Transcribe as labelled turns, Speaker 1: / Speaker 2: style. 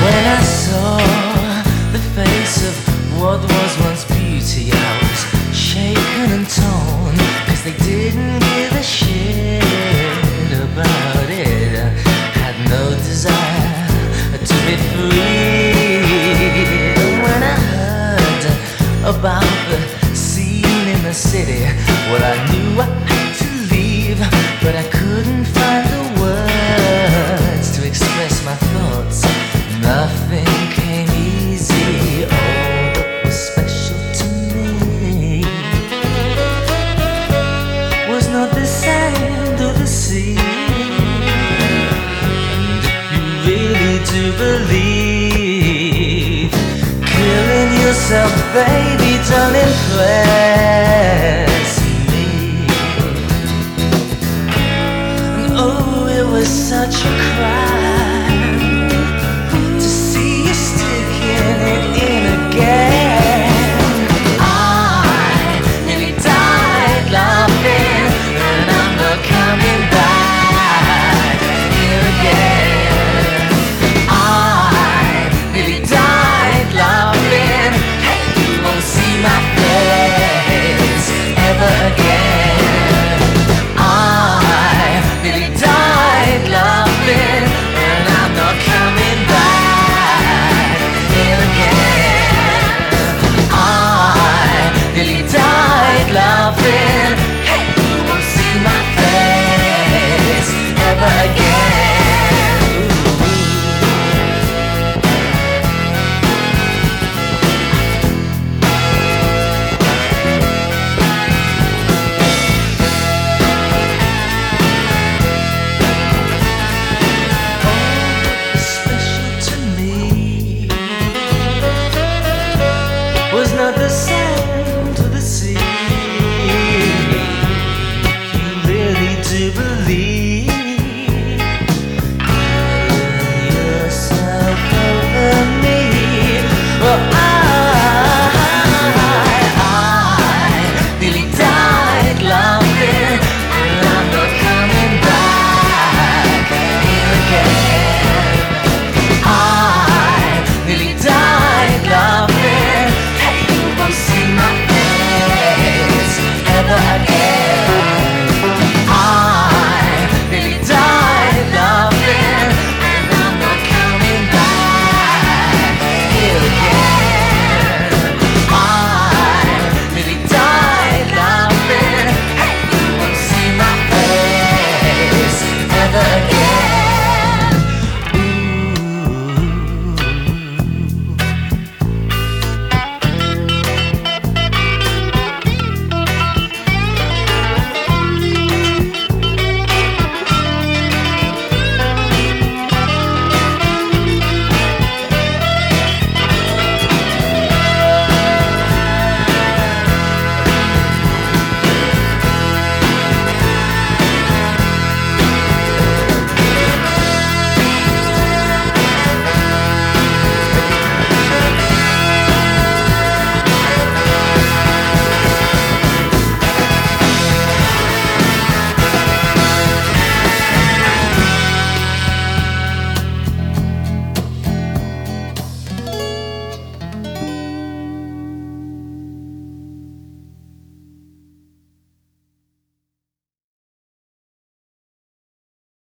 Speaker 1: When I saw the face of what was once beauty, I was shaken and torn, 'cause they didn't give a shit about it. I had no desire to be free. When I heard about the scene in the city, well, I knew I had to leave, but I couldn't find the words to express my thoughts. Nothing came easy. All that was special to me was not the sand or the sea. And if you really do believe, killing yourself, baby, don't impress me. And oh, it was such a cry.